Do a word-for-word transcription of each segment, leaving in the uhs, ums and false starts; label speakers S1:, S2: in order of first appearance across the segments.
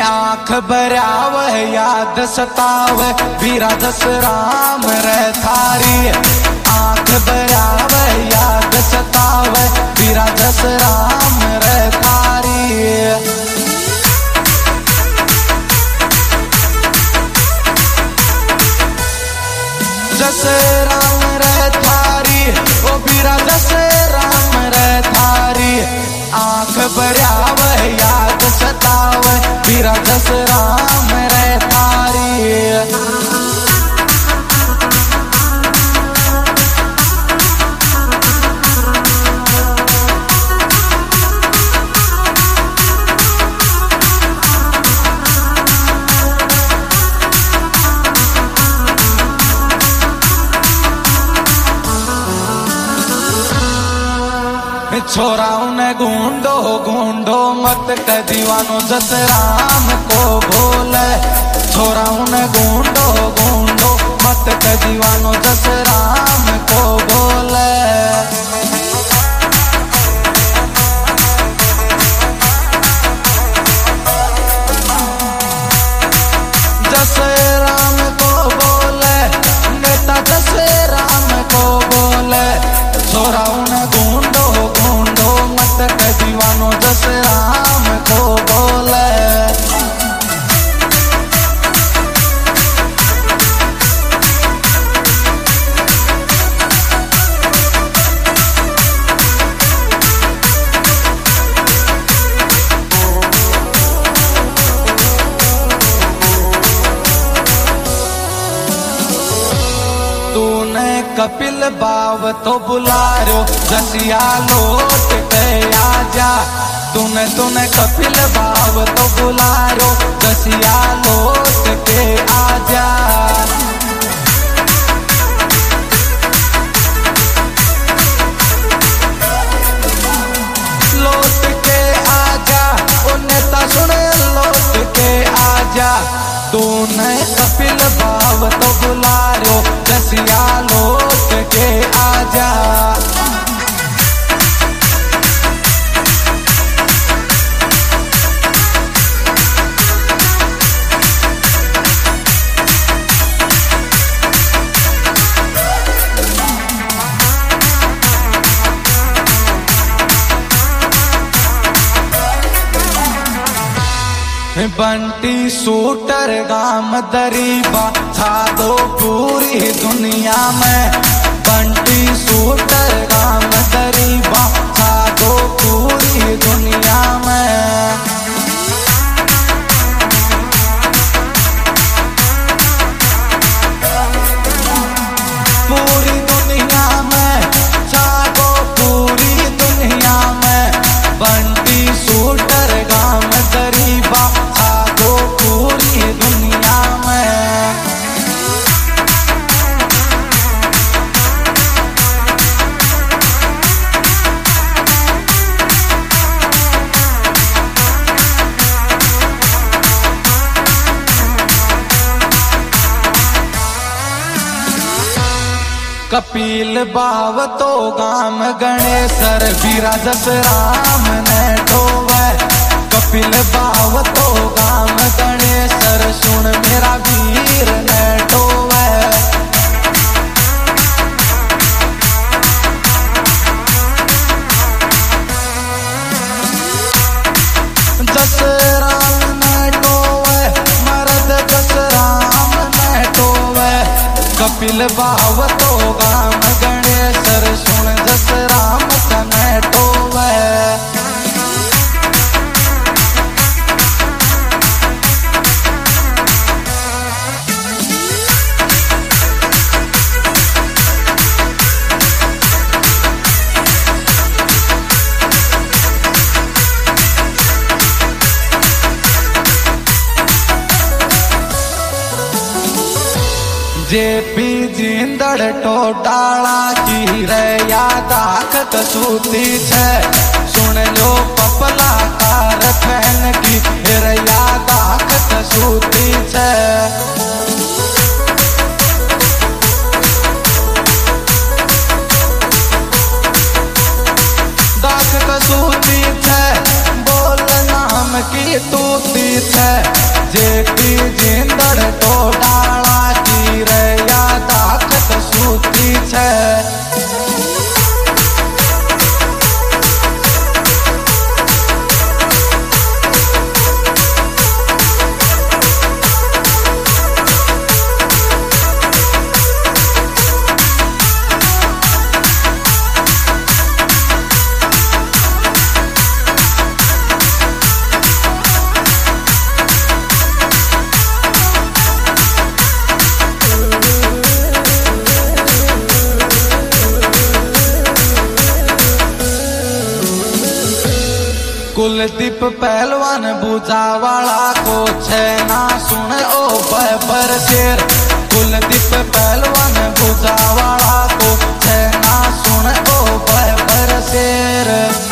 S1: आँख भरावे याद सतावे वीरा दस राम रे थारी। आँख भरावे याद सतावे वीरा दस राम रे थारी। दस राम रे थारी ओ वीरा दस राम रे थारी। आँख भरावे याद सतावे वीरा दस राम रे थारी। छोरा उन्हें गूंडो गूंडो मत क दीवानो जस राम को बोले। छोरा उन्हें गूंडो गूंडो मत क दीवानो जस राम को बोले। जस राम को बोले नेता जस राम को बोले। छोरा उन्हें गूंडो दीवानो जस राम को बोले। तूने कपिल बाव तो बुला रो जसिया लौट के आजा। तूने तूने कपिल बाव तो बुला रो जसिया लौट के आजा। लौट के आजा ओ नेता सुने लौट के आजा। तूने कपिल बाव तो बुला रो जसिया लौट के आजा। बंटी शूटर गाम दरीबा छा दो पूरी दुनिया में। बंटी शूटर गाम दरीबा छा दो पूरी दुनिया में। पूरी दुनिया में छा दो पूरी दुनिया में। बंटी शूटर गाम दरीबा पूरी दुनिया में। कपिल बाव तो गाम गणेशर वीरा दस राम ने ढोवे। कपिल बाव तो गाम गणेशर सुन मेरा वीर ने ढोवे। जस राम ने ढोवे मर्द जस राम ने ढोवे। कपिल बाव तो गाम गणेशर सुन जस राम ने ढोवे। जेपी जिंदड़ टोटाला की रे याद आखत सूती छे। सुन लो पपला कार फैन की रे याद आखत सूती छे। दाख कसूती छे बोल नाम की की तूती थे जेपी जिंदड़ तो डाला की रे या ताकत सूती छे। कुलदीप पहलवान बुझावाला को छे ना सुन ओ पर शेर। कुलदीप पहलवान बुझावाला को छे ना सुन ओ पर शेर।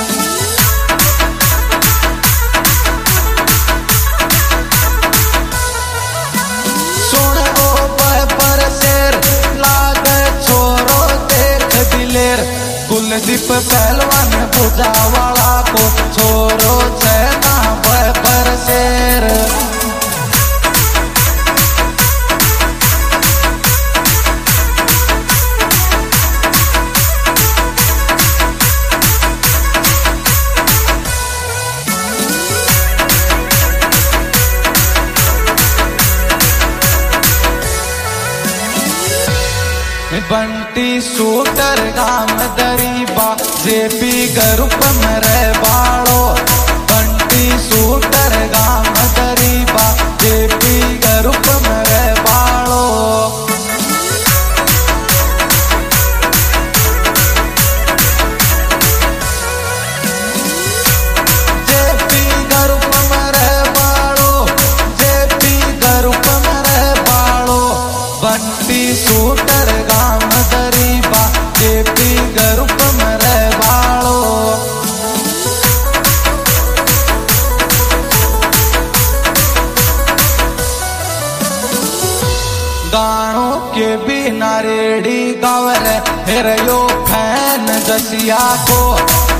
S1: सुन ओ पर शेर लागे छोरो देख दिलेर। कुलदीप पहलवान बुझावाला को छोरो छे ना पर शेर। बंटी शूटर गाम दरीबा जेपी ग्रुप में रे बाड़ो। बंटी शूटर गाम दरीबा जेपी ग्रुप में रे बाड़ो। जेपी ग्रुप में रे बाड़ो जेपी ग्रुप में रे बाड़ो। बंटी शूटर गाम दरीबा जेपी ग्रुप में रे बाड़ो। गानों के बिना रेडी गावरे हेर यो फैन जसिया को।